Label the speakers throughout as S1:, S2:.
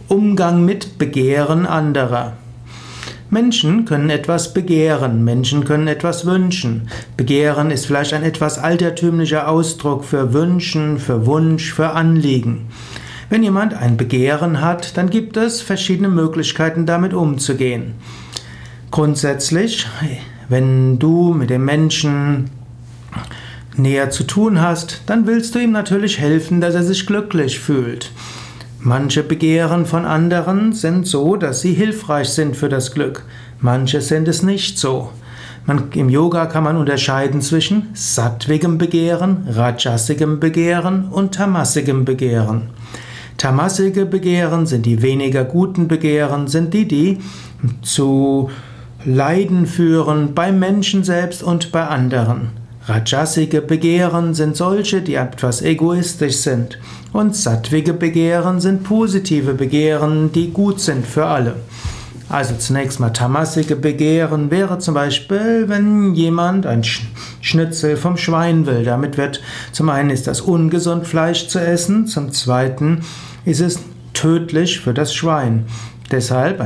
S1: Umgang mit Begehren anderer. Menschen können etwas begehren, Menschen können etwas wünschen. Begehren ist vielleicht ein etwas altertümlicher Ausdruck für Wünschen, für Wunsch, für Anliegen. Wenn jemand ein Begehren hat, dann gibt es verschiedene Möglichkeiten, damit umzugehen. Grundsätzlich, wenn du mit dem Menschen näher zu tun hast, dann willst du ihm natürlich helfen, dass er sich glücklich fühlt. Manche Begehren von anderen sind so, dass sie hilfreich sind für das Glück. Manche sind es nicht so. Im Yoga kann man unterscheiden zwischen sattvigem Begehren, rajasigem Begehren und tamasigem Begehren. Tamasige Begehren sind die weniger guten Begehren, sind die zu Leiden führen beim Menschen selbst und bei anderen. Rajasige Begehren sind solche, die etwas egoistisch sind. Und sattvige Begehren sind positive Begehren, die gut sind für alle. Also zunächst mal tamasige Begehren wäre zum Beispiel, wenn jemand ein Schnitzel vom Schwein will. Damit wird, zum einen ist das ungesund, Fleisch zu essen, zum zweiten ist es tödlich für das Schwein. Deshalb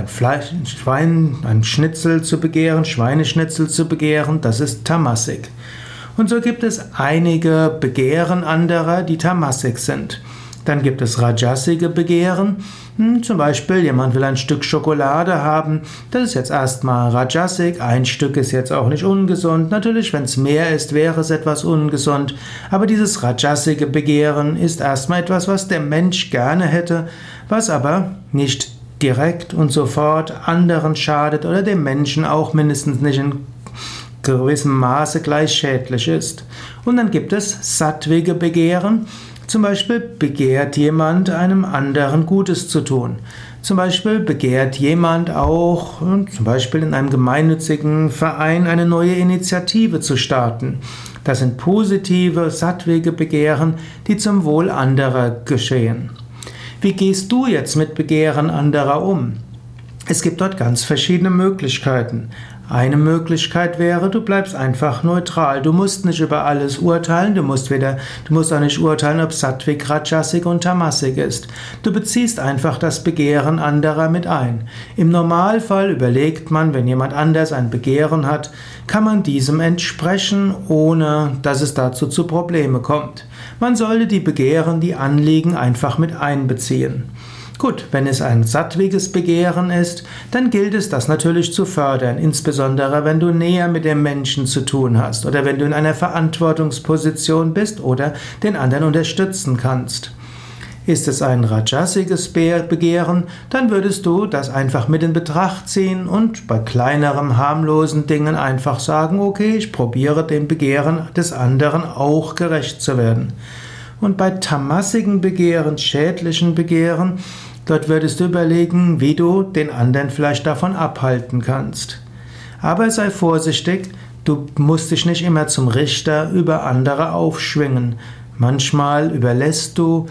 S1: ein Schnitzel zu begehren, Schweineschnitzel zu begehren, das ist tamasig. Und so gibt es einige Begehren anderer, die tamasig sind. Dann gibt es rajasige Begehren. Zum Beispiel, jemand will ein Stück Schokolade haben. Das ist jetzt erstmal rajasig. Ein Stück ist jetzt auch nicht ungesund. Natürlich, wenn es mehr ist, wäre es etwas ungesund. Aber dieses rajasige Begehren ist erstmal etwas, was der Mensch gerne hätte, was aber nicht direkt und sofort anderen schadet oder dem Menschen auch mindestens nicht in gewissem Maße gleich schädlich ist. Und dann gibt es sattvige Begehren. Zum Beispiel begehrt jemand einem anderen Gutes zu tun. Zum Beispiel begehrt jemand auch, zum Beispiel in einem gemeinnützigen Verein, eine neue Initiative zu starten. Das sind positive, sattvige Begehren, die zum Wohl anderer geschehen. Wie gehst du jetzt mit Begehren anderer um? Es gibt dort ganz verschiedene Möglichkeiten. Eine Möglichkeit wäre, du bleibst einfach neutral. Du musst nicht über alles urteilen. Du musst auch nicht urteilen, ob Sattvik, Rajasik und Tamasik ist. Du beziehst einfach das Begehren anderer mit ein. Im Normalfall überlegt man, wenn jemand anders ein Begehren hat, kann man diesem entsprechen, ohne dass es dazu zu Problemen kommt. Man sollte die Begehren, die Anliegen einfach mit einbeziehen. Gut, wenn es ein sattwiges Begehren ist, dann gilt es, das natürlich zu fördern, insbesondere wenn du näher mit dem Menschen zu tun hast oder wenn du in einer Verantwortungsposition bist oder den anderen unterstützen kannst. Ist es ein rajasiges Begehren, dann würdest du das einfach mit in Betracht ziehen und bei kleineren, harmlosen Dingen einfach sagen, okay, ich probiere dem Begehren des anderen auch gerecht zu werden. Und bei tamasigen Begehren, schädlichen Begehren, dort würdest du überlegen, wie du den anderen vielleicht davon abhalten kannst. Aber sei vorsichtig, du musst dich nicht immer zum Richter über andere aufschwingen. Manchmal überlässt du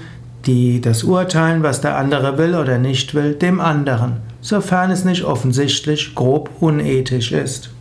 S1: das Urteilen, was der andere will oder nicht will, dem anderen, sofern es nicht offensichtlich grob unethisch ist.